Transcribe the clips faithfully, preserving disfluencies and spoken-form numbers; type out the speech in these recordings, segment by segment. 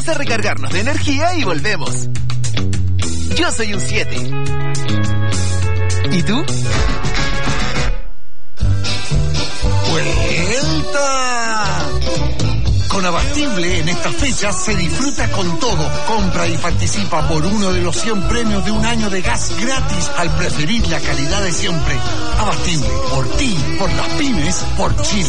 Vamos a recargarnos de energía y volvemos. Yo soy un siete. ¿Y tú? ¡Vuelta! Con Abastible en esta fecha se disfruta con todo. Compra y participa por uno de los cien premios de un año de gas gratis al preferir la calidad de siempre. Abastible, por ti, por las pymes, por Chile.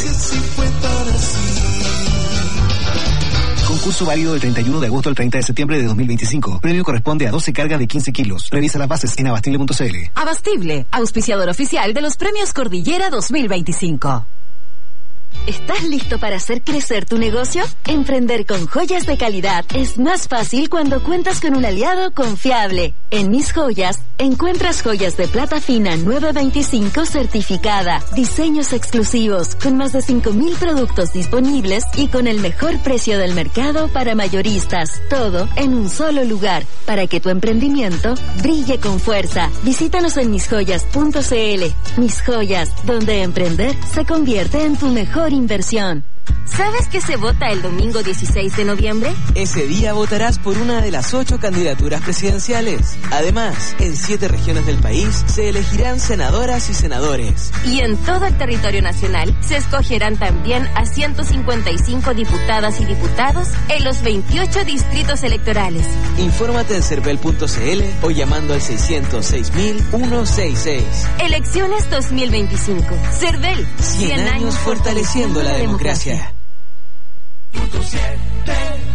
Concurso válido del treinta y uno de agosto al treinta de septiembre de dos mil veinticinco. Premio corresponde a doce cargas de quince kilos. Revisa las bases en abastible punto c l. Abastible, auspiciador oficial de los Premios Cordillera dos mil veinticinco. ¿Estás listo para hacer crecer tu negocio? Emprender con joyas de calidad es más fácil cuando cuentas con un aliado confiable. En Mis Joyas, encuentras joyas de plata fina nueve veinticinco certificada, diseños exclusivos, con más de cinco mil productos disponibles y con el mejor precio del mercado para mayoristas. Todo en un solo lugar, para que tu emprendimiento brille con fuerza. Visítanos en mis joyas punto c l. Mis Joyas, donde emprender se convierte en tu mejor inversión. ¿Sabes que se vota el domingo dieciséis de noviembre? Ese día votarás por una de las ocho candidaturas presidenciales. Además, en siete regiones del país se elegirán senadoras y senadores. Y en todo el territorio nacional se escogerán también a ciento cincuenta y cinco diputadas y diputados en los veintiocho distritos electorales. Infórmate en cervel punto c l o llamando al seiscientos seis mil ciento sesenta y seis. Elecciones dos mil veinticinco. Cervel. cien años fortaleciendo la democracia. Punto siete.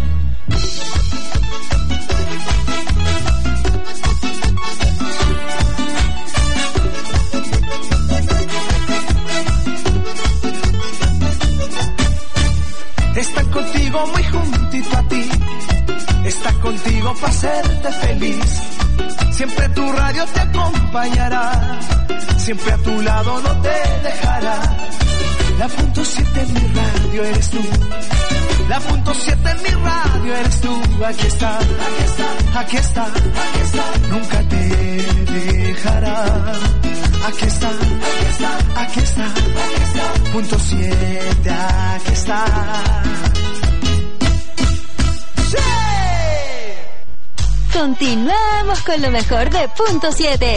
Está contigo muy juntito a ti, está contigo para hacerte feliz. Siempre tu radio te acompañará, siempre a tu lado no te dejará. La punto siete en mi radio eres tú, la punto siete en mi radio eres tú. Aquí está, aquí está, aquí está, aquí está, nunca te dejará. Aquí está, aquí está, aquí está, aquí está, punto siete, aquí está. ¡Sí! Continuamos con lo mejor de punto siete.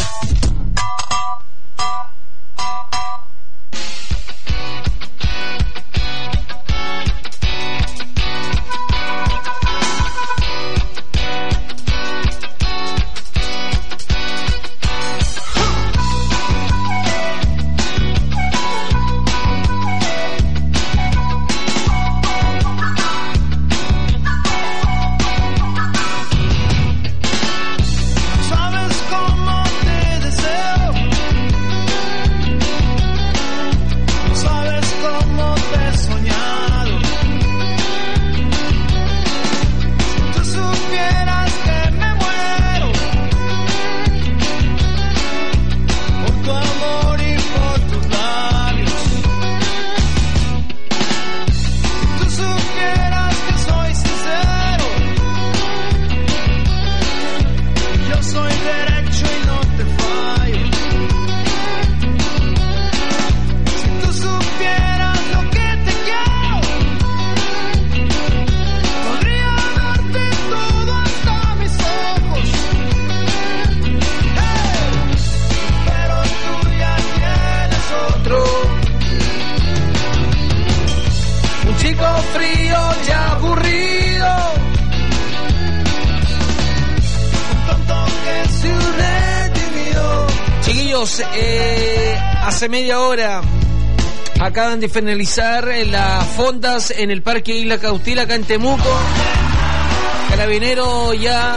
Eh, hace media hora acaban de finalizar las fondas en el Parque Isla Cautil acá en Temuco. Carabinero ya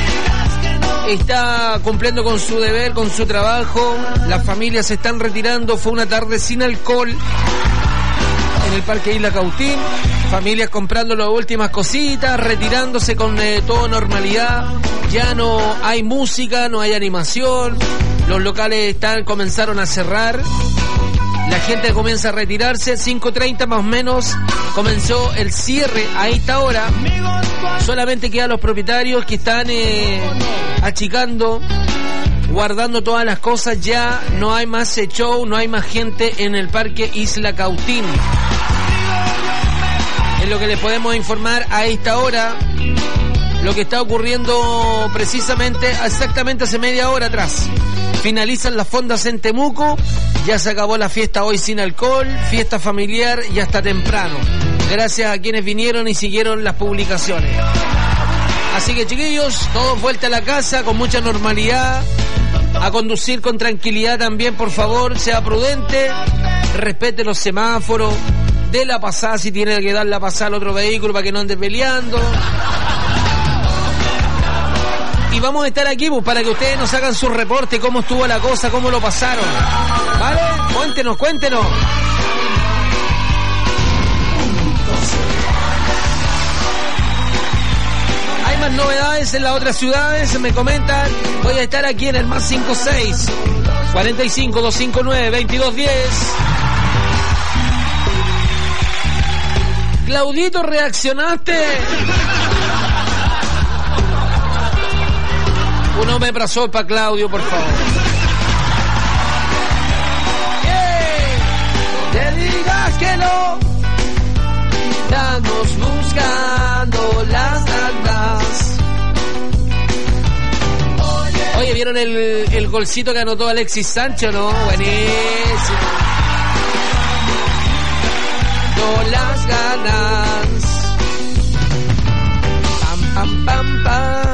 está cumpliendo con su deber, con su trabajo. Las familias se están retirando. Fue una tarde sin alcohol en el Parque Isla Cautín. Familias comprando las últimas cositas, retirándose con eh, toda normalidad. Ya no hay música, no hay animación. Los locales están comenzaron a cerrar. La gente comienza a retirarse. cinco treinta más o menos comenzó el cierre a esta hora. Solamente quedan los propietarios que están eh, achicando, guardando todas las cosas. Ya no hay más show, no hay más gente en el Parque Isla Cautín. Es lo que les podemos informar a esta hora. Lo que está ocurriendo precisamente, exactamente hace media hora atrás. Finalizan las fondas en Temuco. Ya se acabó la fiesta hoy sin alcohol. Fiesta familiar y hasta temprano. Gracias a quienes vinieron y siguieron las publicaciones. Así que, chiquillos, todos vuelta a la casa con mucha normalidad. A conducir con tranquilidad también, por favor. Sea prudente. Respete los semáforos. Dé la pasada si tiene que dar la pasada al otro vehículo para que no ande peleando. Y vamos a estar aquí pues, para que ustedes nos hagan su reporte, cómo estuvo la cosa, cómo lo pasaron. ¿Vale? Cuéntenos, cuéntenos. Hay más novedades en las otras ciudades, me comentan. Voy a estar aquí en el más cinco seis, cuarenta y cinco, doscientos cincuenta y nueve, veintidós diez. Claudito, ¿reaccionaste? Un omeprazol para Claudio, por favor. Yeah. Te digas que no. Estamos buscando las ganas. Oye, ¿vieron el, el golcito que anotó Alexis Sánchez, no? Buenísimo. Con las ganas. Pam, pam, pam, pam.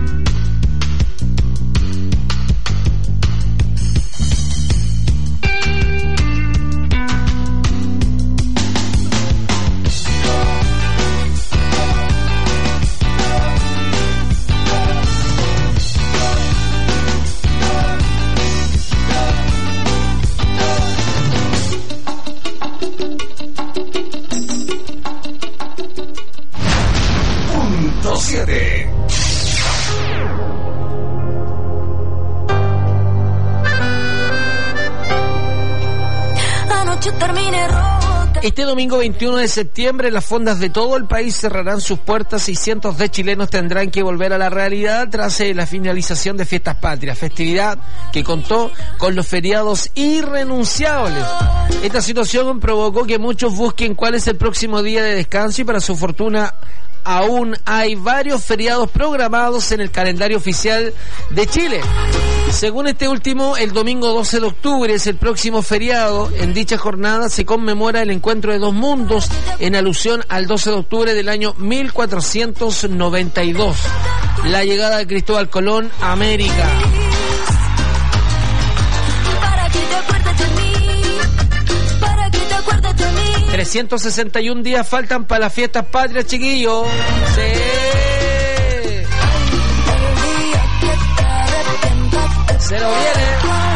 siete. Anoche terminé rota. Este domingo veintiuno de septiembre las fondas de todo el país cerrarán sus puertas y cientos de chilenos tendrán que volver a la realidad tras la finalización de Fiestas Patrias, festividad que contó con los feriados irrenunciables. Esta situación provocó que muchos busquen cuál es el próximo día de descanso y para su fortuna aún hay varios feriados programados en el calendario oficial de Chile. Según este último, el domingo doce de octubre es el próximo feriado. En dicha jornada se conmemora el encuentro de dos mundos en alusión al doce de octubre del año mil cuatrocientos noventa y dos, la llegada de Cristóbal Colón a América. trescientos sesenta y un días faltan para las fiestas patrias, chiquillos. Sí. Se lo viene.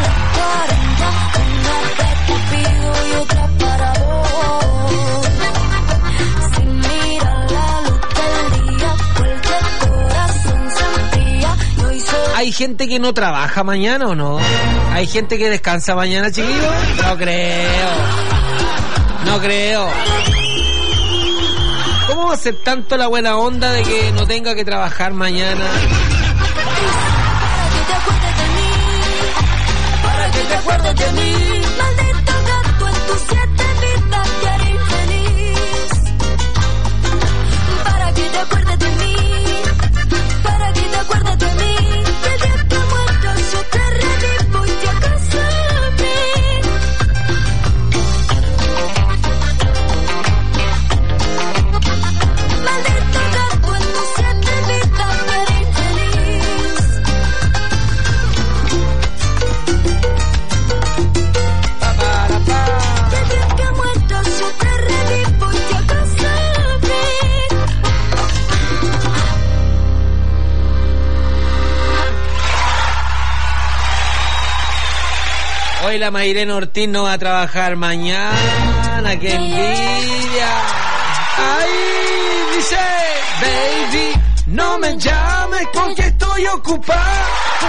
¿Hay gente que no trabaja mañana o no? ¿Hay gente que descansa mañana, chiquillos? No creo. No creo. ¿Cómo va a ser tanto la buena onda de que no tenga que trabajar mañana? Para que te acuerdes de mí. Maldito gato, en tus siete vidas te haré infeliz. Para que te acuerdes de mí. Para que te acuerdes de mí. Desde que muerto yo te revivo y te acaso a mí. Maldito gato, en tus siete vidas te haré infeliz. Desde que muerto yo te revivo y te acaso a mí. Hoy la Mayrena Ortiz no va a trabajar mañana. ¡Qué envidia! ¡Ay! Dice, baby, no me llames porque estoy ocupada.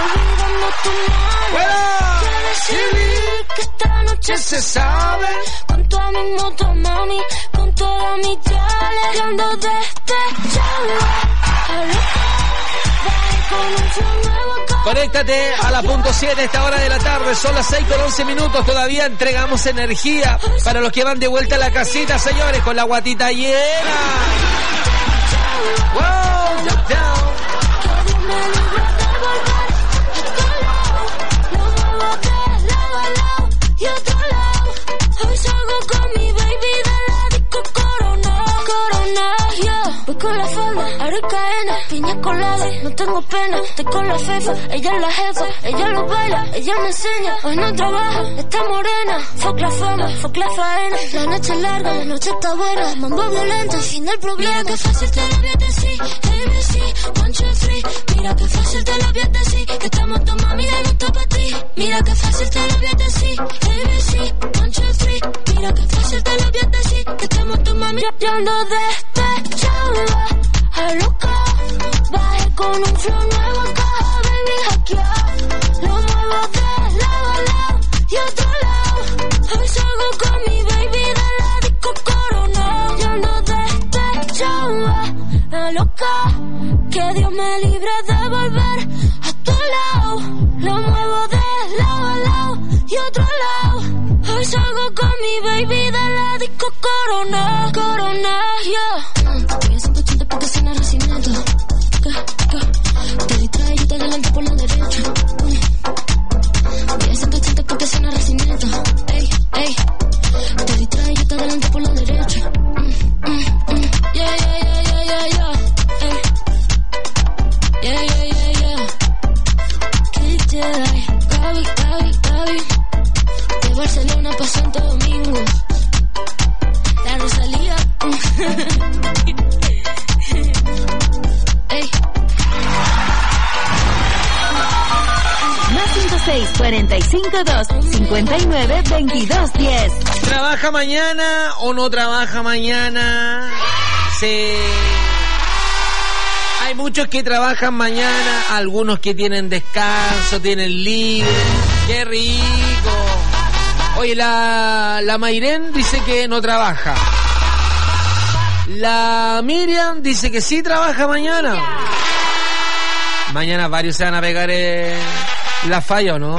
¡Fuera! Que esta noche se sabe. Con toda mi moto, mami, con toda mi chale, ando de este chale. Conéctate a la punto siete a esta hora de la tarde. Son las seis con once minutos. Todavía entregamos energía para los que van de vuelta a la casita, señores, con la guatita llena. Wow, down, down. Con la falda, arcaena, piña colada, no tengo pena, estoy con la fefa, ella es la jefa, ella lo baila, ella me enseña, hoy no trabaja, está morena, fuck la fama, fuck la faena, la noche es larga, la noche está buena, mambo violento, el fin del problema. Mira que fácil te lo voy a decir, A B C, one, two, three, mira que fácil te lo voy a decir, que estamos tu mami, ya no está para ti, mira que fácil te lo voy a decir, A B C, one, two, three, mira que fácil te lo voy a decir, que estamos tu mami, ya ando despechada. A loca, bajé con un flow nuevo en caja, baby, hackear. Lo muevo de lado a lado y otro lado. Hoy salgo con mi baby de la disco Corona. Yo ando despechada, a loca, que Dios me libre de volver a tu lado. Lo muevo de lado a lado y otro lado. Hoy salgo con mi baby de la disco Corona. Corona, yeah. Porque suena racimiento, te distrae y te adelanta por la derecha. Voy a ciento ochenta porque suena racimiento. Ey, ey, te distrae y te adelanta por la derecha. Mm, mm, mm. Yeah, yeah, yeah, yeah, yeah, yeah. Ey. Yeah, yeah, yeah, yeah. ¿Qué te da? Gaby, Gaby, Gaby. De Barcelona pa' Santo Domingo. La Rosalía. Más cinco seis cuarenta y cinco dos cincuenta y nueve veintidós diez. ¿Trabaja mañana o no trabaja mañana? Sí. Hay muchos que trabajan mañana, algunos que tienen descanso, tienen libre. ¡Qué rico! Oye, la, la Mayren dice que no trabaja. La Miriam dice que sí trabaja mañana. Mañana varios se van a pegar en la falla, ¿o no?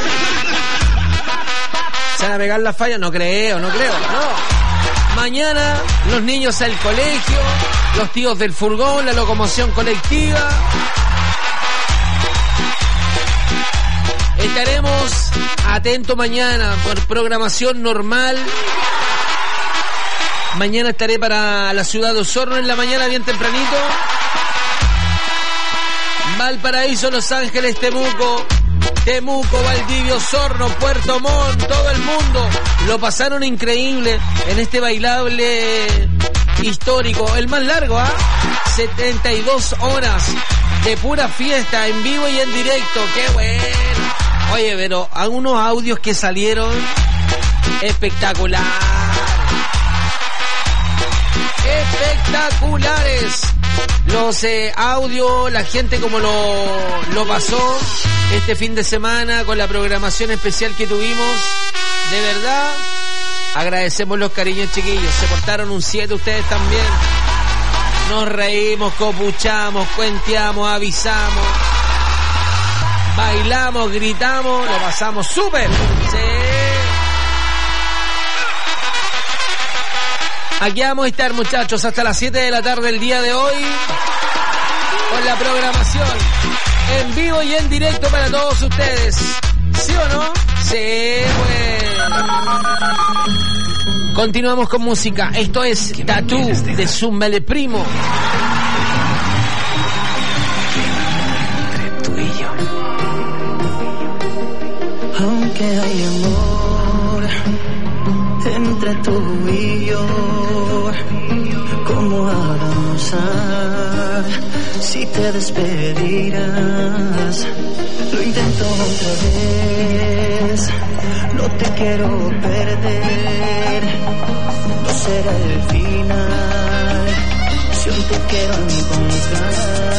¿Se van a pegar la falla? No creo, no creo, no. Mañana los niños al colegio, los tíos del furgón, la locomoción colectiva. Estaremos atentos mañana por programación normal. Mañana estaré para la ciudad de Osorno en la mañana bien tempranito. Valparaíso, Los Ángeles, Temuco, Temuco, Valdivia, Osorno, Puerto Montt, todo el mundo lo pasaron increíble en este bailable histórico, el más largo, ¿ah? ¿eh? setenta y dos horas de pura fiesta en vivo y en directo, qué bueno. Oye, pero algunos audios que salieron espectacular. Espectaculares los eh, audios, la gente como lo, lo pasó este fin de semana con la programación especial que tuvimos. De verdad, agradecemos los cariños, chiquillos. Se portaron un siete ustedes también. Nos reímos, copuchamos, cuenteamos, avisamos, bailamos, gritamos, lo pasamos súper. Sí. Aquí vamos a estar, muchachos, hasta las siete de la tarde el día de hoy con la programación en vivo y en directo para todos ustedes. ¿Sí o no? Sí, bueno. Continuamos con música. Esto es Tattoo de Zúmbale Primo. Entre tú y yo. Aunque hay amor entre tú y yo, ¿cómo avanzar si te despedirás? Lo intento otra vez, no te quiero perder, no será el final, si aún te quiero encontrar.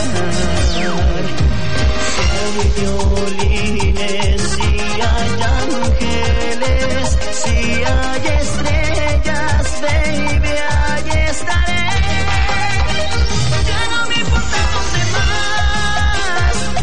Si hay violines, si hay ángeles, si hay estrellas, baby, ahí estaré. Ya no me importa los demás,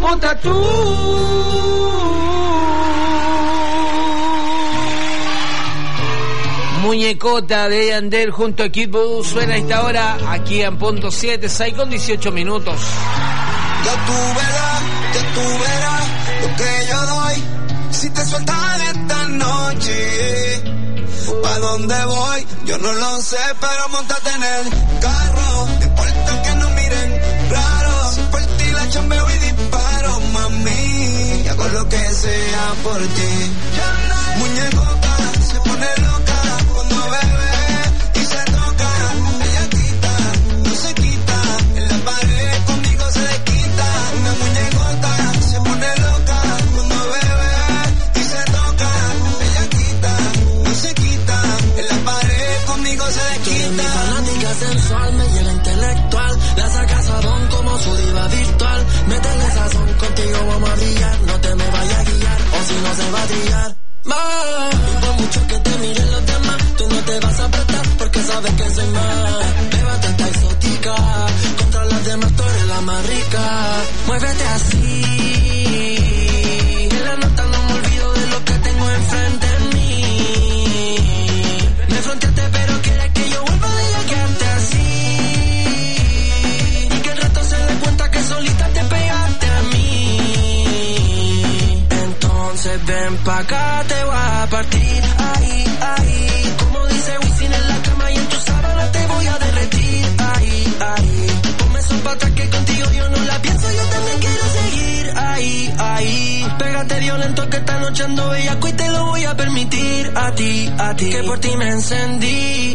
muñecota tú. Muñecota de Yandel junto a Kid Voodoo suena a esta hora aquí en punto siete, seis con dieciocho minutos. Ya tú verás, ya tú verás lo que yo doy si te sueltas esta noche. ¿Pa' dónde voy? Yo no lo sé, pero montate en el carro. No importa que no miren raro. Si por ti la chambeo y disparo, mami. Y hago lo que sea por ti. Muñecota se pone loca cuando bebe y se toca. Ella quita, no se quita. En la pared conmigo se desquita. Una muñecota se pone loca cuando bebe y se toca. Ella quita, no se quita. En la pared conmigo se desquita. Mi fanática sensual me llena intelectual. La saca sabón como su diva virtual. Métele sazón, contigo vamos a brillar. No te me vayas a guiar o si no se va a trillar. Más, y por mucho que te miren los demás, tú no te vas a apretar porque sabes que soy más. Bébate esta exótica, contra las demás tú eres la más rica. Muévete así, en la nota no me olvido de lo que tengo enfrente de mí. Me fronteaste pero quieres que yo vuelva de ella que antes así. Y que el resto se dé cuenta que solita te pegaste a mí. Entonces ven pa' acá, te voy a partir, ahí, ahí. Como dice Wisin en la cama y en tu sábana te voy a derretir, ahí, ahí. Ponme eso pa' atrás que contigo yo no la pienso, yo también quiero seguir, ahí, ahí. Pégate violento que esta noche ando bellaco y te lo voy a permitir, a ti, a ti. Que por ti me encendí,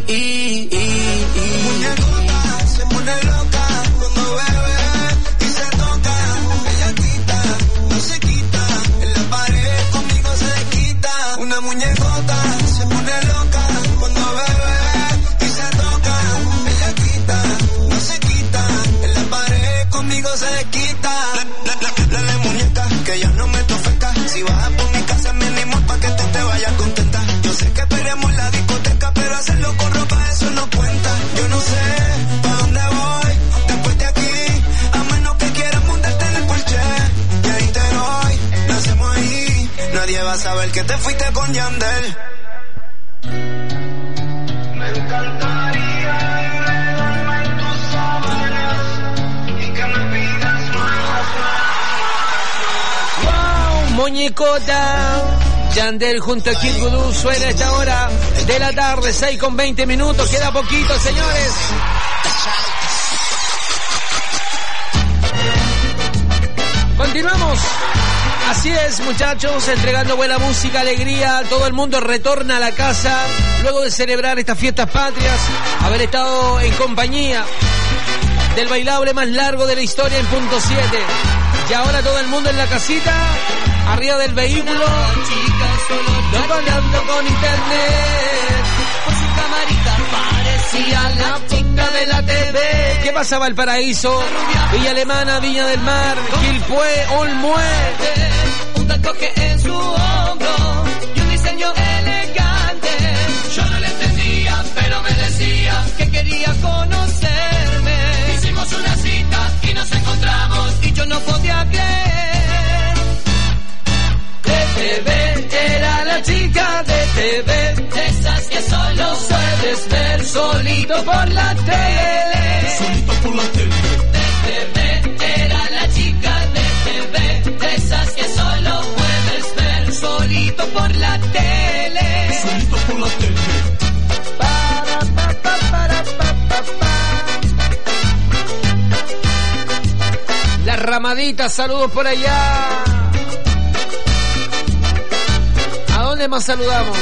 muñecota se pone loca cuando bebe y se toca. Ella quita, no se quita. En la pared conmigo se desquita. Una muñecota se pone loca cuando bebe y se toca. Ella quita, no se quita. En la pared conmigo se desquita. La, la, la, la, la muñeca que ya no me tofeca. Si bajas por mi casa mínimo pa' que tú te vayas contenta. Yo sé que esperemos la discoteca, pero hacerlo con ropa eso no cuenta. Yo no sé pa' dónde voy después de aquí, a menos que quieras montarte en el porche. Y ahí te doy, lo hacemos ahí. Nadie va a saber que te fuiste con Yandel. Me encantaría enredarme en tus sábanas y que me pidas más, Wow, muñecota. Yandel junto a Kid Voodoo suena a esta hora de la tarde, seis con veinte minutos. Queda poquito, señores. Continuamos. Así es, muchachos, entregando buena música, alegría. Todo el mundo retorna a la casa luego de celebrar estas fiestas patrias, haber estado en compañía del bailable más largo de la historia en punto siete. Y ahora todo el mundo en la casita, arriba del vehículo, no contando con internet. Por su camarita parecía la chica de la T V. ¿Qué pasa, Valparaíso, Villa Alemana, Viña del Mar, Quilpué, Olmué? Un tatuaje en su hombro y un diseño elegante. Yo no le entendía, pero me decía que quería conocerme. Hicimos una cita y nos encontramos y yo no podía creer. De T V era la chica de T V, de esas que solo puedes ver solito por la tele. Solito por la tele. De T V era la chica de T V, de esas que solo puedes ver solito por la tele. Solito por la tele. Para, pa, pa, para, pa, pa, pa. La Ramadita, saludos por allá. ¿A dónde más saludamos?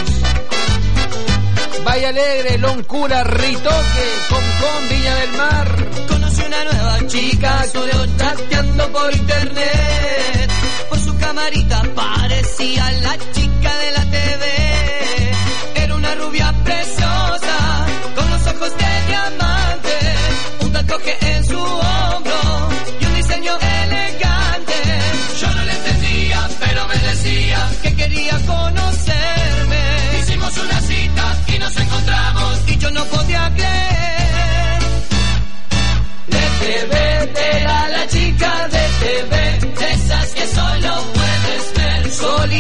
Valle Alegre, Loncura, Ritoque, Concón, Viña del Mar. Conocí una nueva chica, solo chateando por internet. Por su camarita parecía la chica de la T V. Era una rubia preciosa, con los ojos de diamante. Un tatuaje en su hombro y un diseño elegante. Yo no le entendía, pero me decía que quería conocerme. Hicimos una cita y nos encontramos y yo no podía creer. De T V era la chica de T V, de esas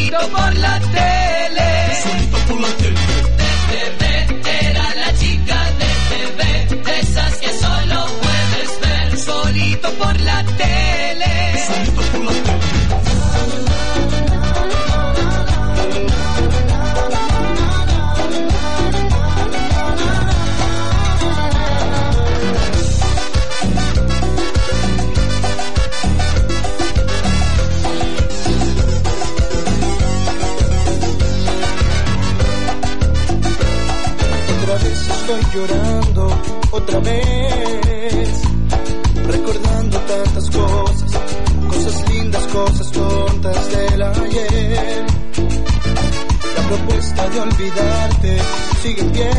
solito por la tele. Solito por la tele. De T V era la chica de T V, de esas que solo puedes ver solito por la tele. Solito por la tele. Estoy llorando otra vez, recordando tantas cosas, cosas lindas, cosas tontas del ayer. La propuesta de olvidarte sigue en pie,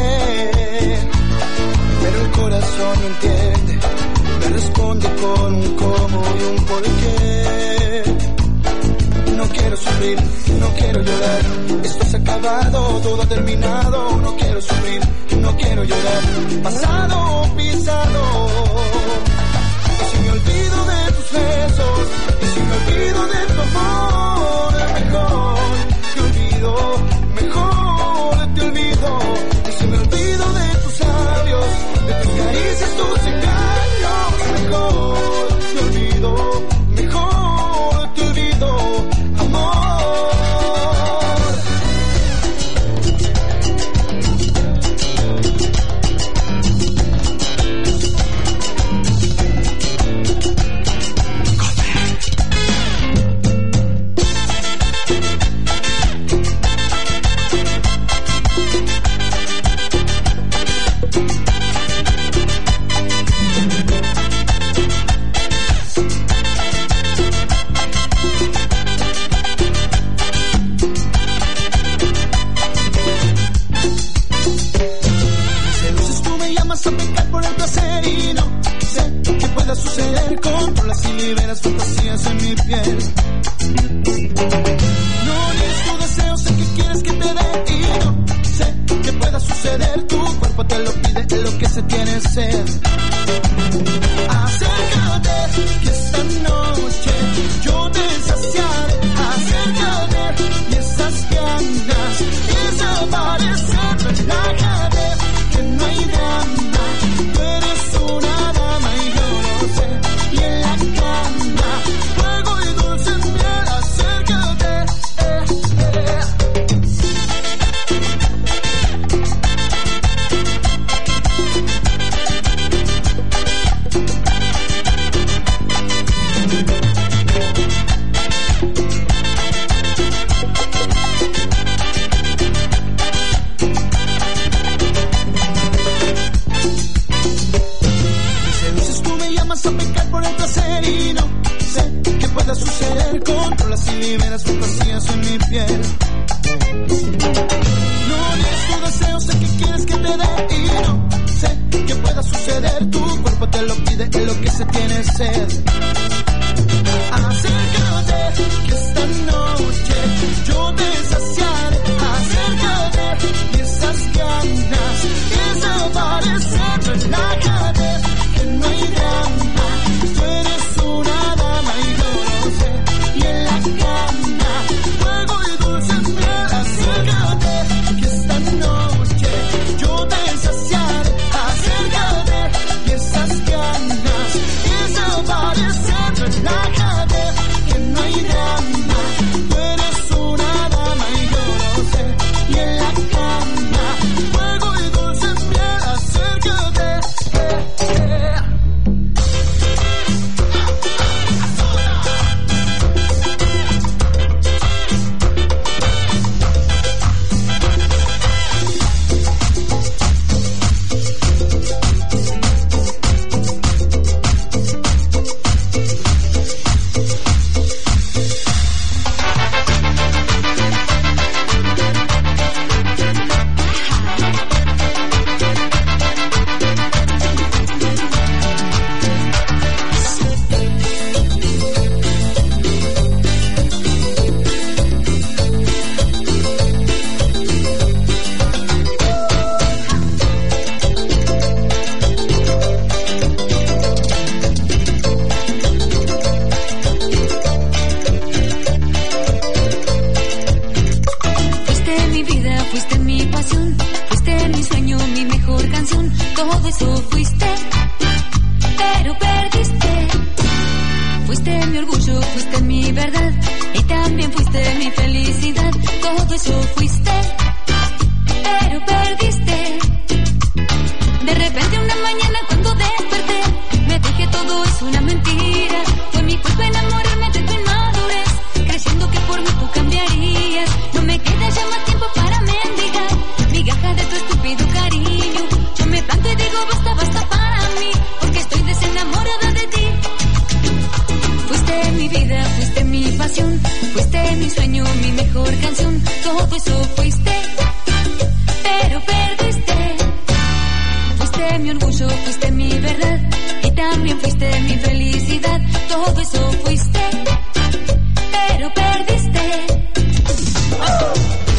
pero el corazón no entiende, me responde con un cómo y un porqué. No quiero sufrir, no quiero llorar, esto se ha acabado, todo ha terminado. No quiero sufrir, no quiero llorar, pasado pisado. Y si me olvido de tus besos, y si me olvido de tu amor, mejor te olvido, mejor te olvido. Y si me olvido de tus labios, de tus caricias, tus engaños, mejor te olvido, mejor te olvido. Suceder, controlas y liberas fantasías en mi piel. No es tu deseo, sé que quieres que te dé y no sé que pueda suceder. Tu cuerpo te lo pide, es lo que se tiene sed. Acércate, que esta noche yo te saciaré. Acércate, y esas ganas desaparecen. Relájate, que no hay drama. Tú eres una dama y yo lo sé. Y en la cama, fuego y dulce miel. Acércate, eh, eh. A pecar por el placer y no sé qué pueda suceder. Controlas y liberas fantasías en mi piel. No es tu deseo, sé que quieres que te dé y no sé qué pueda suceder. Tu cuerpo te lo pide, es lo que se tiene sed. Acércate, que esta noche yo te saciaré. Acércate, y esas ganas desaparecen. Relájate, que no hay drama. Tú eres una dama y yo lo sé. Y en la cama, fuego y dulce miel. Acércate, que esta noche yo te saciaré. Acércate, y esas ganas desaparecen. Relájate, que no hay drama. Tú eres una dama y yo lo sé. Y en la cama, fuego y dulce miel. Acércate, eh, eh. todo eso fuiste, pero perdiste. De repente una mañana cuando desperté, me dije todo es una mentira. Fue mi culpa enamorarme de tu inmadurez, creyendo que por mí tú cambiarías. No me queda ya más tiempo para mendigar migajas de tu estúpido cariño. Yo me planto y digo basta, basta para mí, porque estoy desenamorada de ti. Fuiste mi vida, fuiste mi pasión, fuiste mi sueño, mi mejor canción. Todo eso fuiste, pero perdiste. Fuiste mi orgullo, fuiste mi verdad, y también fuiste mi felicidad. Todo eso fuiste, pero perdiste. ¡Oh!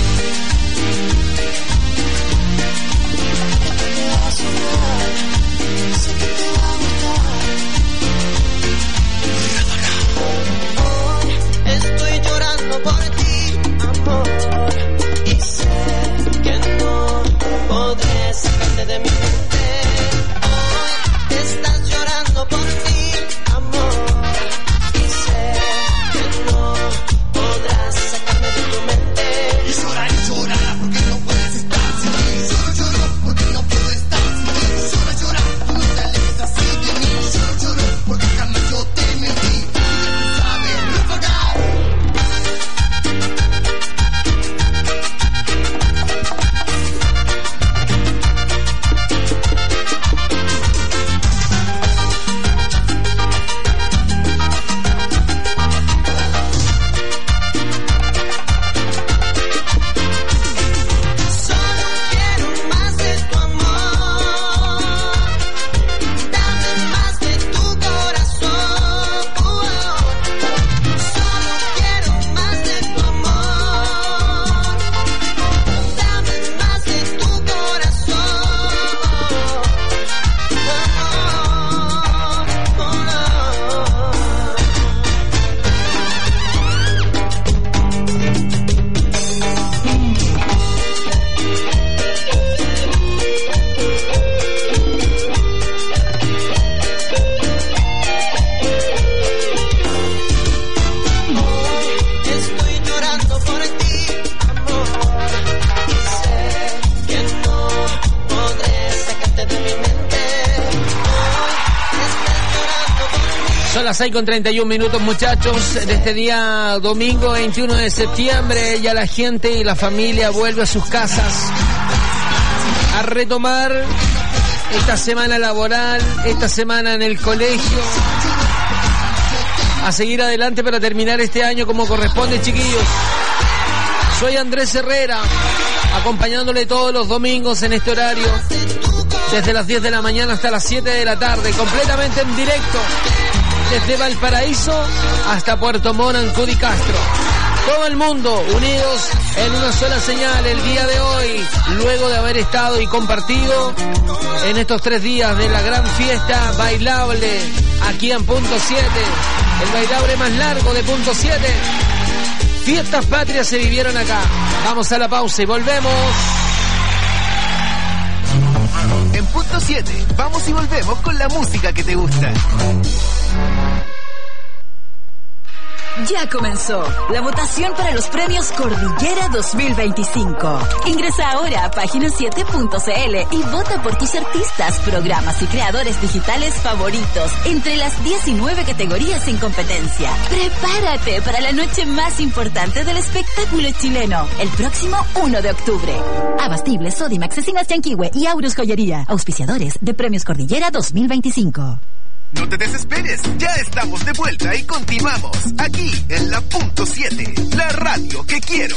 Estoy llorando por ti, amor, y sé que no podré sacarte de mi mente. Hoy estás llorando por mí, amor, y sé que no podrás sacarme de tu mente. Y llora y llora porque no puedes estar sin mí. Lloro, lloro porque no puedo estar sin ti. Llora, llora, tú no te alejes así de mí. Lloro, lloro porque jamás yo te mentí. Y tú sabes, Ráfaga. Solo quiero más de tu amor, dame más de tu corazón. Solo quiero más de tu amor, dame más de tu corazón. Estoy llorando por ti, amor, y sé que no podré sacarte de mi mente. Hoy estás llorando por mí. Son las seis con treinta y un minutos, muchachos, de este día domingo veintiuno de septiembre. Ya la gente y la familia vuelve a sus casas a retomar esta semana laboral, esta semana en el colegio, a seguir adelante para terminar este año como corresponde, chiquillos. Soy Andrés Herrera, acompañándole todos los domingos en este horario, desde las diez de la mañana hasta las siete de la tarde, completamente en directo, desde Valparaíso hasta Puerto Montt, Ancud y Castro. Todo el mundo unidos en una sola señal el día de hoy, luego de haber estado y compartido en estos tres días de la gran fiesta bailable aquí en Punto siete, el bailable más largo de Punto siete. Fiestas patrias se vivieron acá. Vamos a la pausa y volvemos. En Punto siete, vamos y volvemos con la música que te gusta. Ya comenzó la votación para los premios Cordillera dos mil veinticinco. Ingresa ahora a página siete punto c l y vota por tus artistas, programas y creadores digitales favoritos entre las diecinueve categorías en competencia. Prepárate para la noche más importante del espectáculo chileno, el próximo uno de octubre. Abastibles, Sodimac, Cecinas Yanquihue y Aurus Joyería, auspiciadores de Premios Cordillera dos mil veinticinco. No te desesperes, ya estamos de vuelta y continuamos aquí en la Punto siete, la radio que quiero.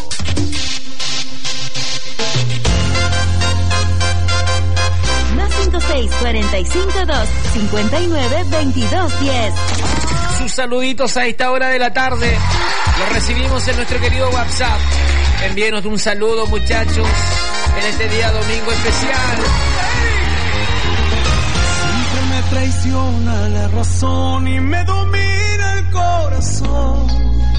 Más cinco seis cuarenta y cinco dos cincuenta y nueve veintidós diez. Sus saluditos a esta hora de la tarde los recibimos en nuestro querido WhatsApp. Envíenos un saludo, muchachos, en este día domingo especial. Traiciona la razón y me domina el corazón.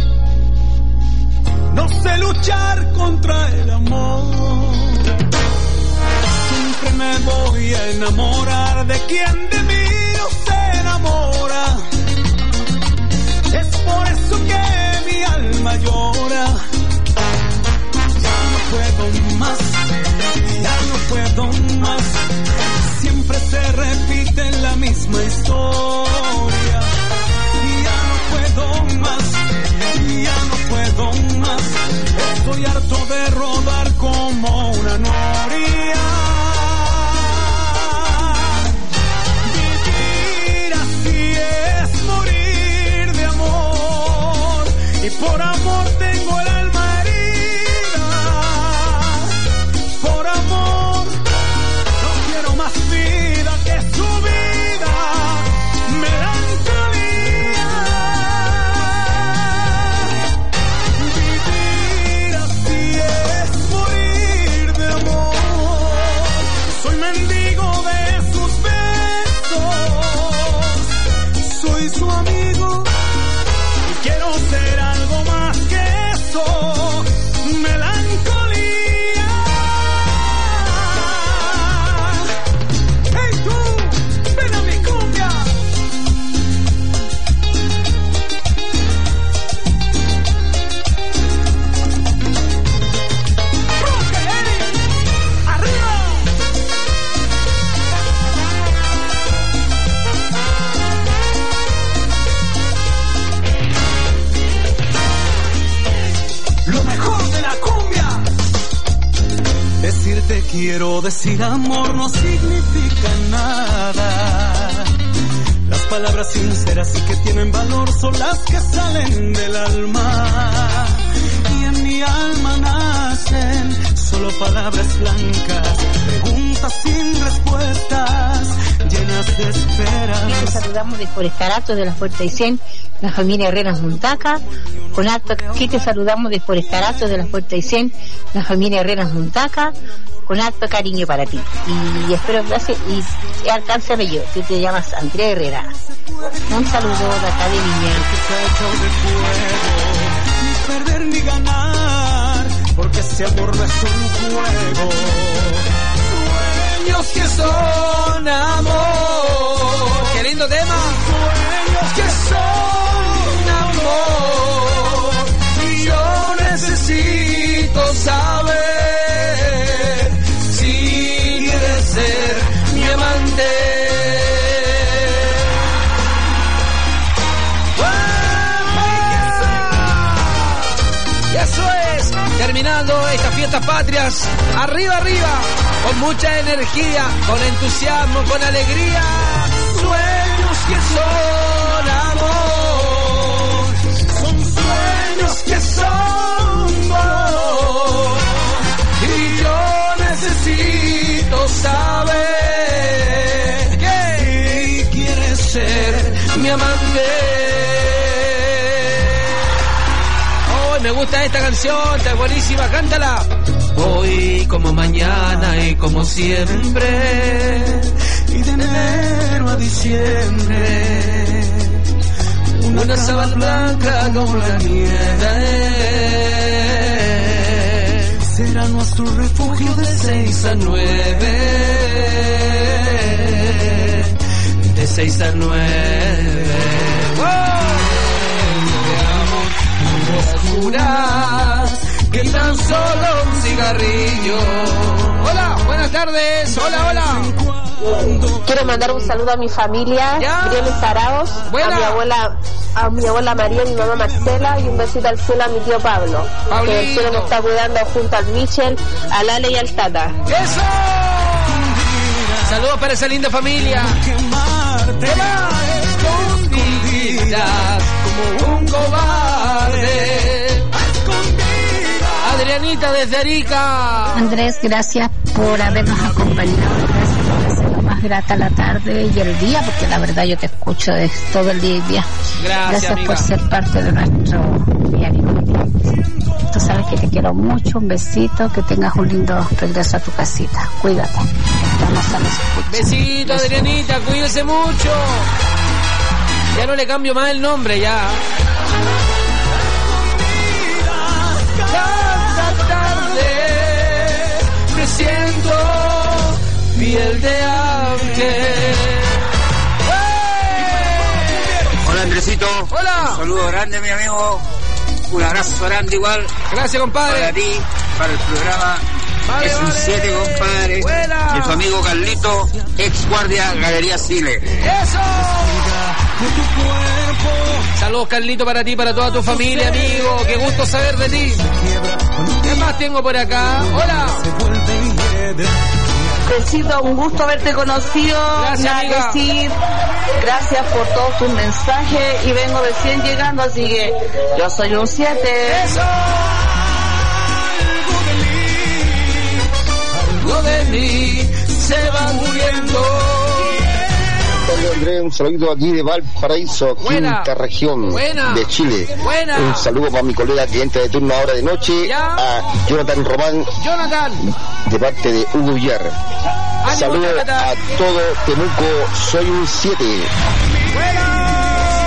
No sé luchar contra el amor. Siempre me voy a enamorar de quien de mí no se enamora. Es por eso que mi alma llora. soy su amigo y quiero ser algo más que eso, melancolía. ¡Hey tú! ¡Ven a mi cumbia! Decirte quiero, decir amor no significa nada. Las palabras sinceras y que tienen valor son las que salen del alma. Y en mi alma nacen solo palabras blancas, preguntas sin respuestas, llenas de esperanza. Aquí te saludamos de Forestarato, de la Puerta y cien, la familia Herreras Montaca. Con alto, aquí te saludamos de Forestarato, de la Puerta y cien, la familia Herreras Montaca, con alto cariño para ti. Y espero que gracias y alcánzame yo, tú te llamas Andrea Herrera. Un saludo de acá de Viña. Ni perder ni ganar, porque ese amor no es un juego. Sueños que son amor. Qué lindo tema. Sueños que son amor. Y yo necesito saber si quieres ser mi amante. Y eso es, terminando estas fiestas patrias, arriba, arriba, con mucha energía, con entusiasmo, con alegría. Sueños que son amor, son sueños que son amor, y yo necesito saber que quieres ser mi amante. Oh, me gusta esta canción, está buenísima, cántala. Hoy como mañana y como siempre, y de enero a diciembre, una, una sábana blanca como la nieve será nuestro refugio de seis a nueve, de seis a nueve. ¡Wow! Juras que tan solo un cigarrillo. Hola, buenas tardes. Hola, hola. Quiero mandar un saludo a mi familia, Briones Araos, a mi abuela, a mi abuela María, mi mamá Marcela, y un besito al cielo a mi tío Pablo, Pablito, que el cielo me está cuidando junto al Michel, al Ale y al Tata. ¡Eso! Saludos para esa linda familia. Escondidas como un cobarde. Adrianita desde Arica. Andrés, gracias por habernos acompañado. Gracias por hacer lo más grata la tarde y el día, porque la verdad yo te escucho de todo el día y día. Gracias, gracias amiga, por ser parte de nuestro diario. Tú sabes que te quiero mucho, un besito, que tengas un lindo regreso a tu casita. Cuídate. Estamos a la escucha. Besito, Adrianita, cuídese mucho. Ya no le cambio más el nombre, ya. Me siento piel de ángel. Hola, Andresito. Hola. Un saludo grande, mi amigo. Un abrazo grande igual. Gracias, compadre. Para ti, para el programa. Vale, es un vale. siete, compadre. Buena. Y tu amigo Carlito, ex guardia Galería Chile. ¡Eso! Saludos, Carlito, para ti, para toda tu familia, amigo. Qué gusto saber de ti. ¿Qué más tengo por acá? Hola. Besito, un gusto haberte conocido. Gracias, Nada amiga. que decir. Gracias por todos tus mensajes y vengo recién llegando, así que yo soy un siete. ¡Eso! Algo de mí se va muriendo. Hola, Andrés, un saludito aquí de Valparaíso, Buena. quinta región Buena. de Chile. Buena. Un saludo para mi colega que entra de turno ahora de noche, ¿Ya? a Jonathan Román, Jonathan. de parte de Hugo Villar. Ánimo, Saludos Jonathan. a todo Temuco, soy un siete. ¡Buena!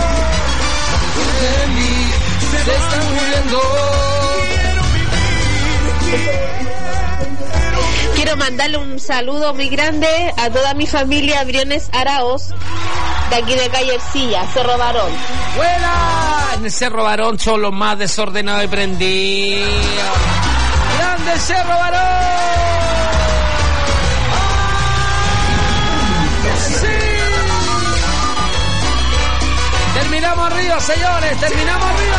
se están muriendo. Quiero mandarle un saludo muy grande a toda mi familia Briones Araos, de aquí de Calle Ercilla, Cerro Barón. ¡Buena! En el Cerro Barón son los más desordenados y prendidos. ¡Grande Cerro Barón! ¡Sí! Terminamos arriba, señores, terminamos arriba.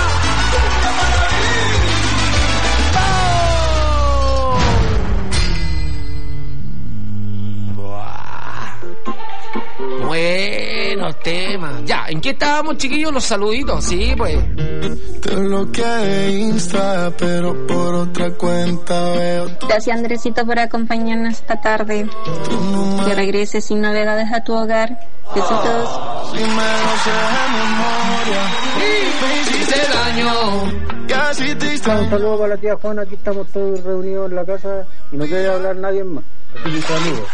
Buenos temas. Ya, ¿en qué estábamos, chiquillos? Los saluditos, sí, pues. Te bloqueé de Insta, pero por otra cuenta veo. Gracias, Andresito, por acompañarnos esta tarde. Que regreses sin novedades a tu hogar. Besitos. Si me lo sé de memoria, hiciste daño. Casi te Un saludo para la tía Juana, aquí estamos todos reunidos en la casa y no quiere hablar nadie más. Aquí mis amigos.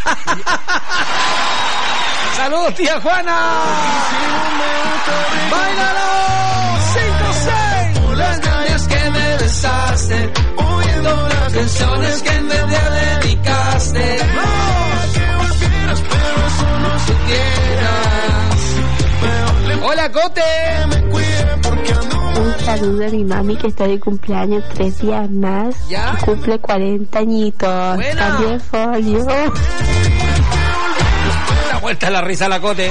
¡Saludos, tía Juana! ¡Báilalo! cinco seis. Las calles que me besaste, oyendo las canciones que me dedicaste. Que volvieras, pero eso no supieras. ¡Hola, Cote! Un saludo a mi mami que está de cumpleaños tres días más. ¿Ya? Que cumple cuarenta añitos. Buena. También folio. La vuelta a la risa a la Cote.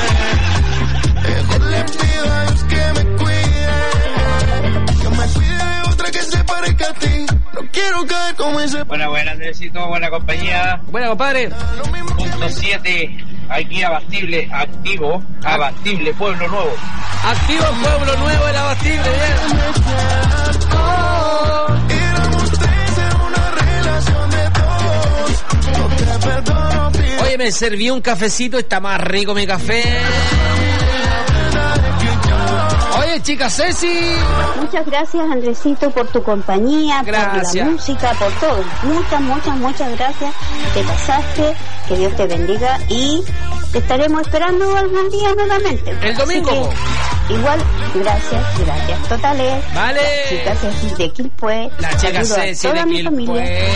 le pido a Dios que me cuide, que me cuide de otra que se parezca a ti. No quiero caer como ese. Buena, buena, Andresito, buena compañía. Buena, compadre. Punto siete, aquí Abastible, activo, Abastible, Pueblo Nuevo. Activo Pueblo Nuevo, el Abastible, bien. Oh. Éramos tres en una relación de dos. No te perdono, tío. Oye, me serví un cafecito, está más rico mi café. Oye, chica Ceci. Muchas gracias, Andresito, por tu compañía, Gracias. por la música, por todo. Muchas, muchas, muchas gracias. Te pasaste, que Dios te bendiga y te estaremos esperando algún día nuevamente. El domingo. Así que, igual, gracias, gracias totales. Vale. La chica Ceci de Quilpué. La chica Saludo a Ceci toda de mi familia. Quilpué.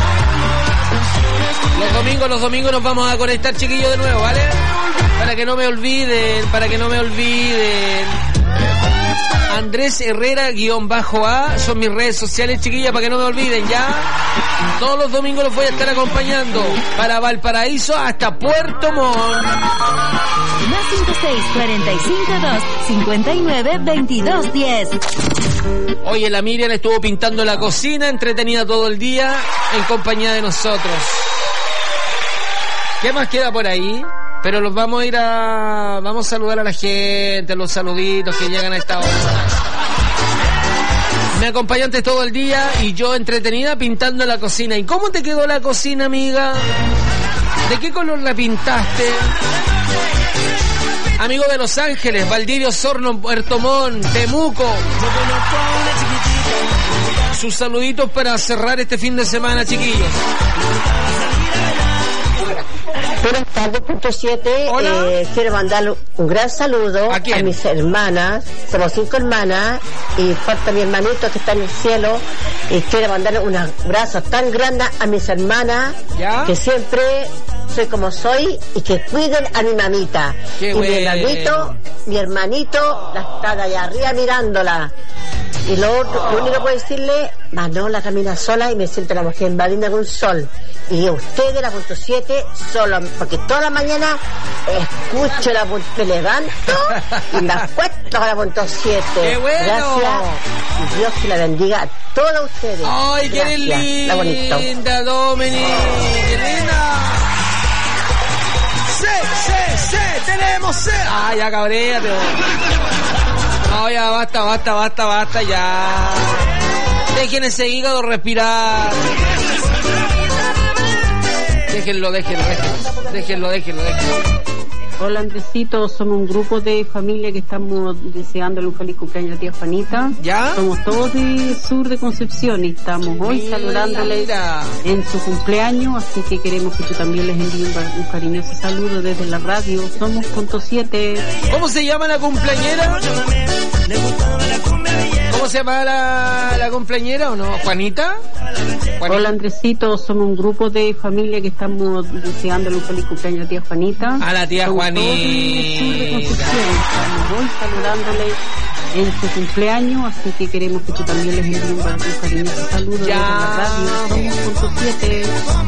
Los domingos, los domingos nos vamos a conectar, chiquillos, de nuevo, ¿vale? Para que no me olviden, para que no me olviden. Andrés Herrera guión bajo A son mis redes sociales, chiquillas, para que no me olviden, ¿ya? Todos los domingos los voy a estar acompañando para Valparaíso hasta Puerto Montt. Más cinco seis, cuarenta y cinco, dos, cincuenta y nueve, veintidós, diez. Oye, la Miriam estuvo pintando la cocina, entretenida todo el día, en compañía de nosotros. ¿Qué más queda por ahí? Pero los vamos a ir a... Vamos a saludar a la gente, los saluditos que llegan a esta hora. Me acompañaste todo el día y yo entretenida pintando la cocina. ¿Y cómo te quedó la cocina, amiga? ¿De qué color la pintaste? Amigo de Los Ángeles, Valdivia, Osorno, Puerto Montt, Temuco. Sus saluditos para cerrar este fin de semana, chiquillos. Buenas tardes, punto siete. Eh, quiero mandar un gran saludo ¿A a mis hermanas. Somos cinco hermanas y falta mi hermanito que está en el cielo. Y quiero mandar un abrazo tan grande a mis hermanas, ¿Ya? que siempre soy como soy y que cuiden a mi mamita. Qué y bueno. mi hermanito, mi hermanito, la está de allá arriba mirándola. Y lo, otro, lo único que puedo decirle, Manola camina sola y me siento la mujer invadida con sol. Y ustedes, la punto siete, solo, porque toda la mañana escucho la punto, me levanto y me acuesto con la punto siete. ¡Qué bueno! Gracias. Y Dios que la bendiga a todos ustedes. ¡Ay, qué Gracias. La bonito. linda, Dominic! ¡Qué linda! ¡Sí, sí, sí! ¡Tenemos sí! ¡Ay, ya cabréate! No, ya basta, basta, basta, basta, ya. Dejen ese hígado respirar. Déjenlo, déjenlo, déjenlo. Déjenlo, déjenlo, déjenlo. Hola, Andresito, somos un grupo de familia que estamos deseándole un feliz cumpleaños a tía Juanita. ¿Ya? Somos todos de sur de Concepción y estamos hoy Mira. saludándole en su cumpleaños, así que queremos que tú también les envíes un, un cariñoso saludo desde la radio. Somos punto siete. ¿Cómo se llama la cumpleañera? ¿Cómo se llama la, la cumpleañera o no? ¿Juanita? Juanita? Hola Andresito, somos un grupo de familia que estamos deseándole un feliz cumpleaños a la tía Juanita. A la tía Juanita. Estamos saludándole en su cumpleaños, así que queremos que tú también les envíes un cariñoso saludo desde la radio Somos punto siete.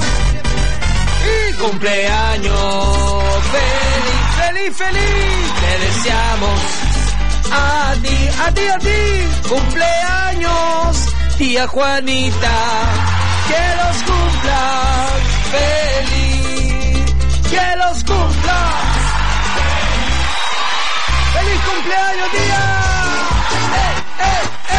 Y cumpleaños feliz, feliz, feliz, te deseamos a ti, a ti, a ti, cumpleaños, tía Juanita, que los cumplas feliz, que los cumplas. ¡Feliz cumpleaños, tía! ¡Eh, eh,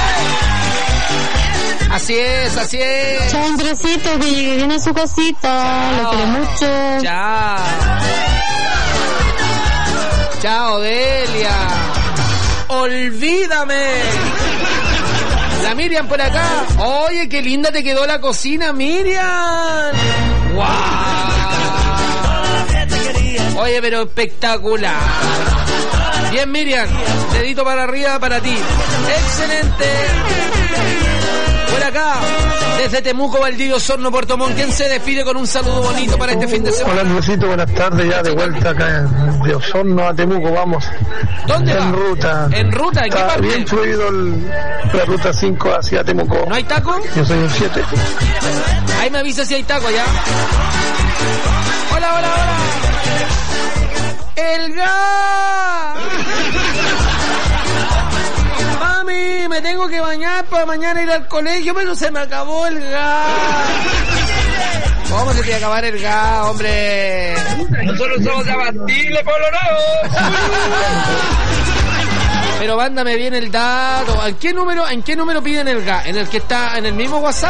eh, eh! Así es, así es. Chao, Andresito, que llegue bien a su cosita. Lo quiero mucho. Chao. Chao, Delia. Olvídame. La Miriam por acá. Oye, qué linda te quedó la cocina, Miriam. ¡Wow! Oye, pero espectacular. Bien, Miriam, dedito para arriba para ti. Excelente. Por acá, desde Temuco, Valdivia, Osorno, Puerto Montt, ¿quién se despide con un saludo bonito para este fin de semana? Hola, Andresito, buenas tardes, ya de vuelta acá de Osorno a Temuco, vamos. ¿Dónde En va? ruta. ¿En ruta? ¿En qué Está parte? bien fluido el, la ruta cinco hacia Temuco. ¿No hay taco? Yo soy un siete. Ahí me avisa si hay taco ya. Hola, hola, hola. ¡El gas! Mami, me tengo que bañar para mañana ir al colegio, pero se me acabó el gas. ¿Cómo se te va a acabar el gas, hombre? Nosotros somos Abastible, Pueblo Nuevo. Pero mándame bien el dato. ¿En qué número, en qué número piden el gas? ¿En el que está en el mismo WhatsApp?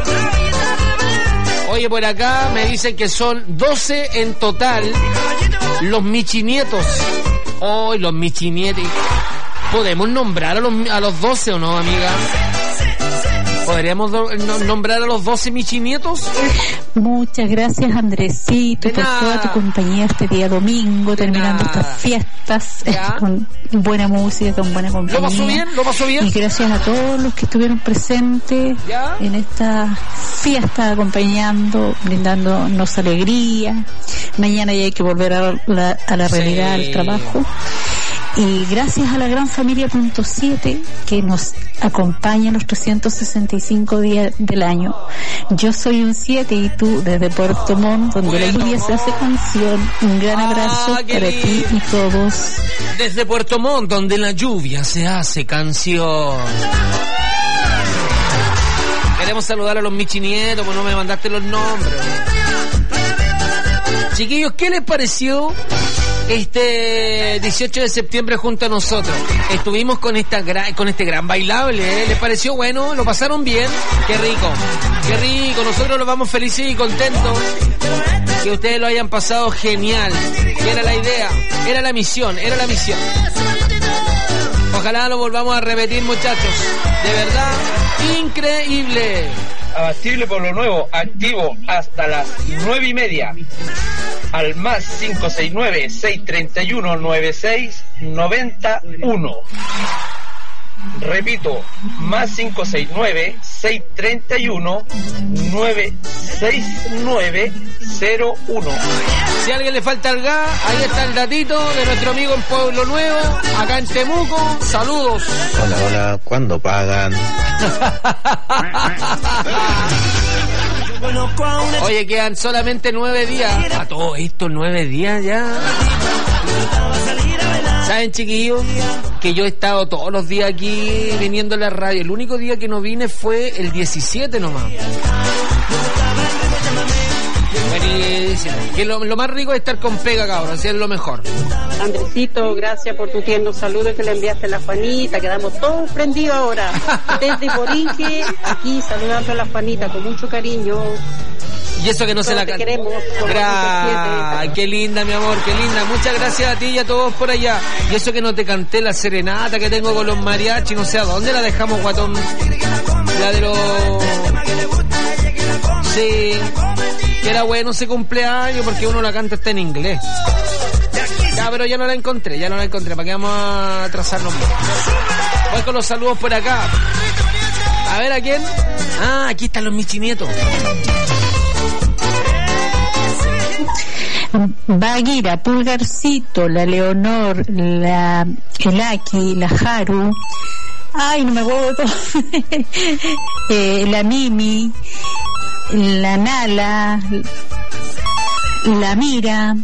Oye, por acá me dicen que son doce en total los michinietos. Hoy los michinietos. ¿Podemos nombrar a los, a los doce o no, amiga? ¿Podríamos do, no, nombrar a los doce michinietos? Muchas gracias, Andresito, por toda tu compañía este día domingo, terminando estas fiestas eh, con buena música, con buena compañía. ¿Lo pasó bien? ¿Lo pasó bien? Y gracias a todos los que estuvieron presentes ¿Ya? en esta fiesta, acompañando, brindándonos alegría. Mañana ya hay que volver a la, a la realidad, sí. al trabajo. Y gracias a la gran familia punto siete que nos acompaña los trescientos sesenta y cinco días del año. Yo soy un siete y tú desde Puerto Montt, donde bueno, la lluvia se hace canción. Un gran ah, abrazo para lindo. ti y todos. Desde Puerto Montt, donde la lluvia se hace canción. Queremos saludar a los michinietos, pues no me mandaste los nombres. Chiquillos, ¿qué les pareció este dieciocho de septiembre junto a nosotros? Estuvimos con esta gra- con este gran bailable, ¿eh? ¿Les pareció bueno? ¿Lo pasaron bien? ¡Qué rico! ¡Qué rico! Nosotros nos vamos felices y contentos que ustedes lo hayan pasado genial. Que era la idea, era la misión, era la misión. Ojalá lo volvamos a repetir, muchachos. De verdad, increíble. Abastible Pueblo Nuevo, activo hasta las nueve y media. Al más cinco seis nueve, seis tres uno, nueve seis nueve uno. Repito, más cinco seis nueve, seis tres uno, nueve seis nueve cero uno. Si a alguien le falta el gas, ahí está el datito de nuestro amigo en Pueblo Nuevo, acá en Temuco. Saludos. Hola, hola, ¿cuándo pagan? Oye, quedan solamente nueve días. A todo esto, nueve días ya. ¿Saben, chiquillos? Que yo he estado todos los días aquí viniendo a la radio. El único día que no vine fue el diecisiete nomás. Buenísimo. Que lo, lo más rico es estar con pega, cabrón, así es lo mejor. Andresito, gracias por tu tierno saludo que le enviaste a la Juanita. Quedamos todos prendidos ahora. Desde Borinque, aquí saludando a la Juanita con mucho cariño. Y eso que no todos se la te queremos. Gra- qué linda, mi amor, qué linda. Muchas gracias a ti y a todos por allá. Y eso que no te canté la serenata que tengo con los mariachis, no sé a dónde la dejamos, guatón. La de los... Sí, que era bueno ese cumpleaños porque uno la canta está en inglés. Ya, pero ya no la encontré, ya no la encontré. ¿Para qué vamos a atrasarnos más? Voy con los saludos por acá. A ver, ¿a quién? Ah, aquí están los Michinietos. Baguira, Pulgarcito, la Leonor, la Elaki, la Haru. Ay, no me acuerdo todo. eh, la Mimi, la Nala, la Mira.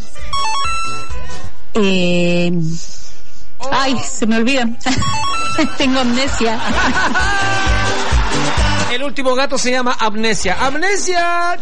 Eh, ay, se me olvidan. Tengo amnesia. El último gato se llama Amnesia. ¡Amnesia!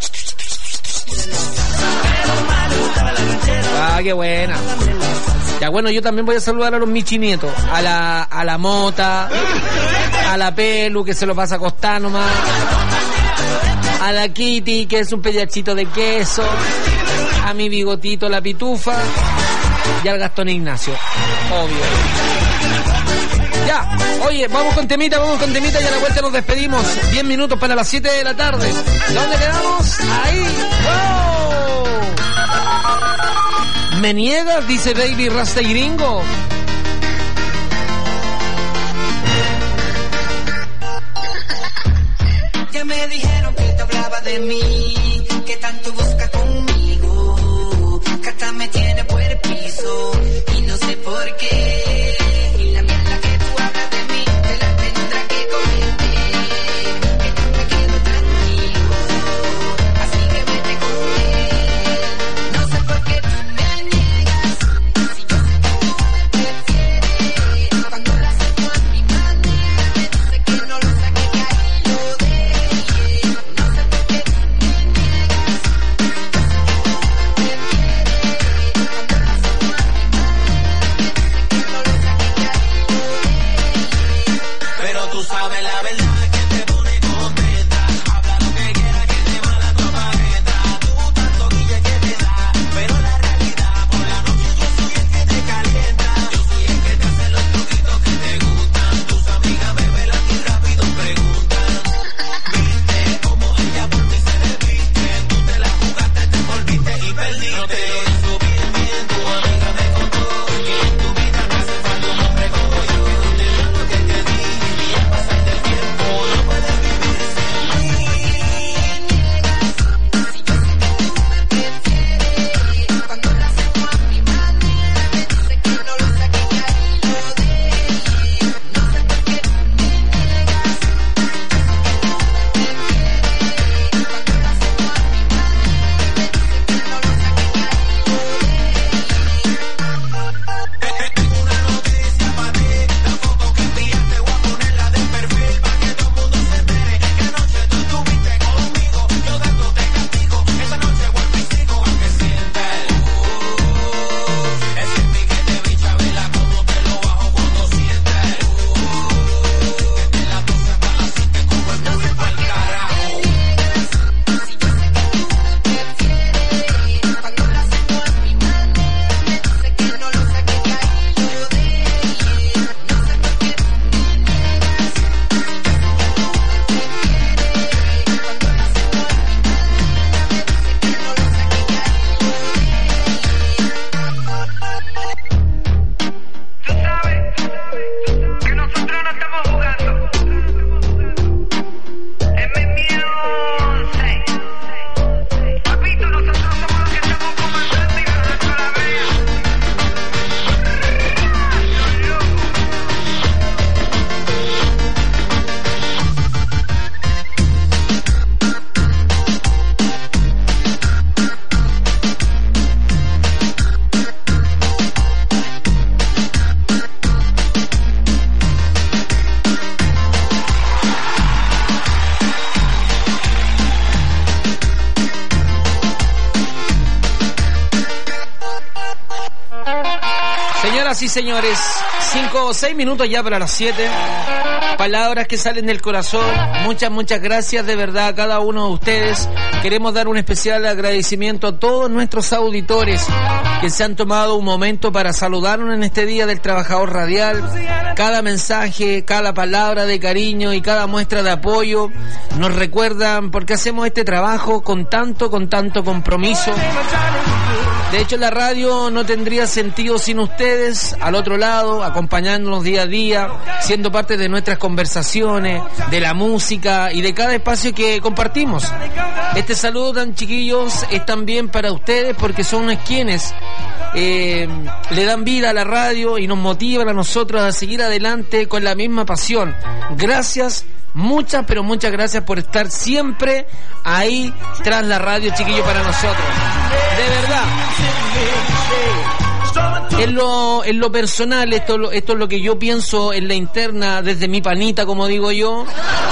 Ah, qué buena. Ya, bueno, yo también voy a saludar a los Michinietos. A la, a la Mota, a la Pelu, que se lo pasa a acostar nomás. A la Kitty, que es un pedachito de queso. A mi bigotito, la Pitufa. Y al Gastón Ignacio. Obvio. Ya, oye, vamos con temita, vamos con temita y a la vuelta nos despedimos. diez minutos para las siete de la tarde. ¿Dónde quedamos? Ahí. ¡Wow! ¿Me niegas? Dice Baby Rasta y Gringo. Ya me dijeron que te hablaba de mí, que tanto busca conmigo, que hasta me tiene por el piso y no sé por qué. Señoras y señores, cinco o seis minutos ya para las siete. Palabras que salen del corazón. Muchas, muchas gracias de verdad a cada uno de ustedes. Queremos dar un especial agradecimiento a todos nuestros auditores que se han tomado un momento para saludarnos en este Día del Trabajador Radial. Cada mensaje, cada palabra de cariño y cada muestra de apoyo nos recuerdan porque hacemos este trabajo con tanto, con tanto compromiso. De hecho, la radio no tendría sentido sin ustedes, al otro lado, acompañándonos día a día, siendo parte de nuestras conversaciones, de la música y de cada espacio que compartimos. Este saludo tan chiquillos es también para ustedes porque son quienes eh, le dan vida a la radio y nos motivan a nosotros a seguir adelante con la misma pasión. Gracias. Muchas, pero muchas gracias por estar siempre ahí tras la radio, chiquillo, para nosotros. De verdad. En lo, en lo personal, esto, esto es lo que yo pienso en la interna, desde mi panita, como digo yo.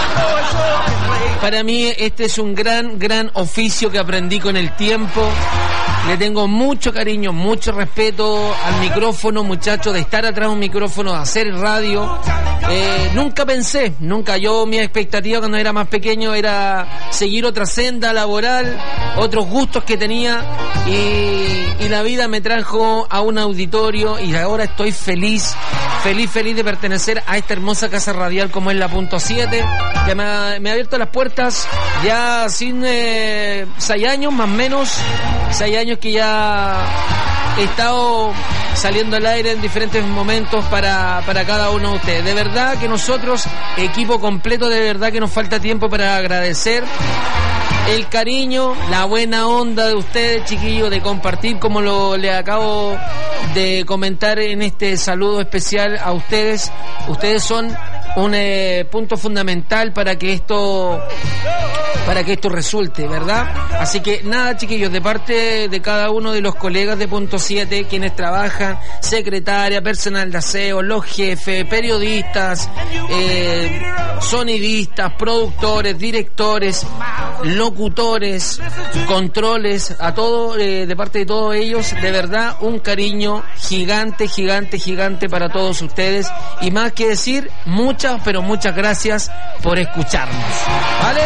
Para mí este es un gran, gran oficio que aprendí con el tiempo. Le tengo mucho cariño, mucho respeto al micrófono, muchachos, de estar atrás de un micrófono, de hacer radio. Eh, nunca pensé, nunca, yo mi expectativa cuando era más pequeño era seguir otra senda laboral, otros gustos que tenía y, y la vida me trajo a un auditorio y ahora estoy feliz, feliz, feliz de pertenecer a esta hermosa casa radial como es la Punto siete, que me ha, me ha abierto las puertas ya sin eh, seis años, más o menos, seis años que ya he estado saliendo al aire en diferentes momentos para, para cada uno de ustedes. De verdad que nosotros, equipo completo, de verdad que nos falta tiempo para agradecer el cariño, la buena onda de ustedes, chiquillos, de compartir, como lo le acabo de comentar en este saludo especial a ustedes. Ustedes son un eh, punto fundamental para que esto para que esto resulte, ¿verdad? Así que nada, chiquillos, de parte de cada uno de los colegas de Punto siete, quienes trabajan, secretaria, personal de aseo, los jefes, periodistas, eh, sonidistas, productores, directores, locutores, controles, a todo, eh, de parte de todos ellos, de verdad, un cariño gigante, gigante, gigante para todos ustedes. Y más que decir, muchas, pero muchas gracias por escucharnos, ¿vale?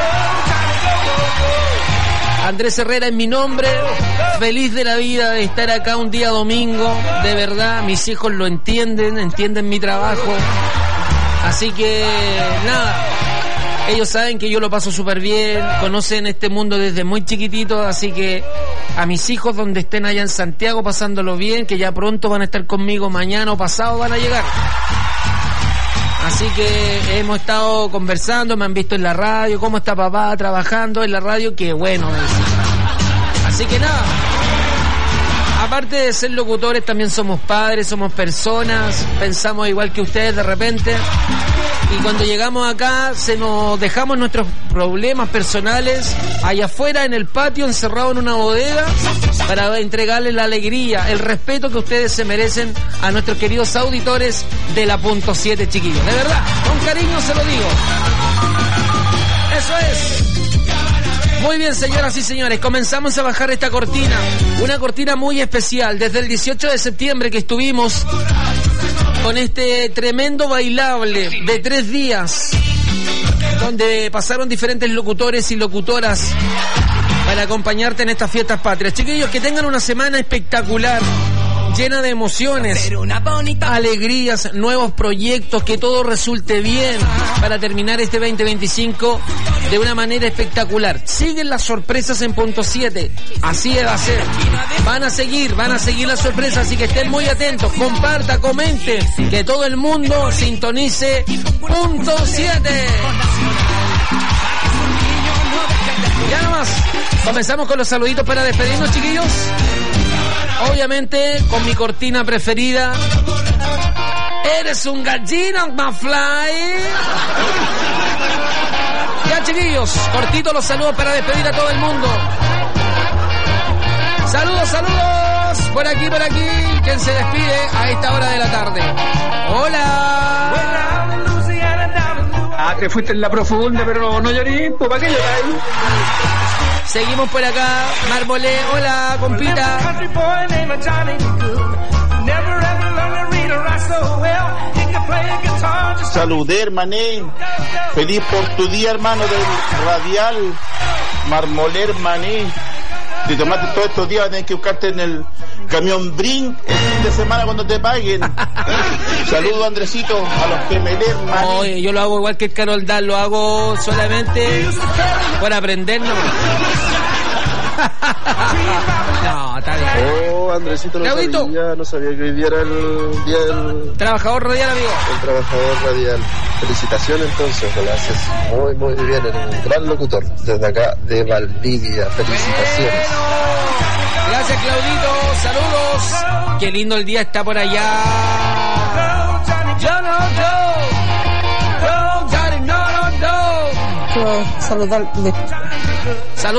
Andrés Herrera es mi nombre, feliz de la vida de estar acá un día domingo, de verdad, mis hijos lo entienden, entienden mi trabajo, así que nada, ellos saben que yo lo paso súper bien, conocen este mundo desde muy chiquitito, así que a mis hijos donde estén allá en Santiago pasándolo bien, que ya pronto van a estar conmigo, mañana o pasado van a llegar. Así que hemos estado conversando, me han visto en la radio, cómo está papá trabajando en la radio, qué bueno es. Así que nada, aparte de ser locutores, también somos padres, somos personas, pensamos igual que ustedes de repente. Y cuando llegamos acá, se nos dejamos nuestros problemas personales allá afuera en el patio, encerrado en una bodega, para entregarles la alegría, el respeto que ustedes se merecen a nuestros queridos auditores de la Punto siete, chiquillos. De verdad, con cariño se lo digo. Eso es. Muy bien, señoras y señores, comenzamos a bajar esta cortina. Una cortina muy especial. Desde el dieciocho de septiembre que estuvimos con este tremendo bailable de tres días, donde pasaron diferentes locutores y locutoras para acompañarte en estas fiestas patrias. Chiquillos, que tengan una semana espectacular, llena de emociones, alegrías, nuevos proyectos, que todo resulte bien para terminar este veinte veinticinco de una manera espectacular. Siguen las sorpresas en Punto siete, así va a ser. Van a seguir, van a seguir las sorpresas, así que estén muy atentos, comparta, comente, que todo el mundo sintonice Punto siete. Ya nomás, comenzamos con los saluditos para despedirnos, chiquillos. Obviamente, con mi cortina preferida. Eres un gallina, McFly. Ya, chiquillos, cortito los saludos para despedir a todo el mundo. Saludos, saludos. Por aquí, por aquí. ¿Quién se despide a esta hora de la tarde? Hola. Ah, te fuiste en la profunda, pero no lloré. ¿Para qué lloráis? Seguimos por acá, Marmolé, hola, compita. Saludé, hermané. Feliz por tu día, hermano, del radial. Marmolé, hermané. Si tomaste todos estos días, vas a tener que buscarte en el camión Brin el fin de semana cuando te paguen. Saludos, Andresito, a los que me leen, man. Oye, yo lo hago igual que el Carol Dan, lo hago solamente por aprendernos. No, está bien. Oh, Andresito, no Claudito. sabía, no sabía que hoy día era el día del Trabajador radial, amigo. el trabajador radial. Felicitaciones entonces, lo haces muy, muy bien, eres un gran locutor. Desde acá de Valdivia, felicitaciones. Gracias, Claudito. Saludos. Qué lindo el día está por allá. Yo no, yo. No, no, no, no. Quiero saludarle. Saludos.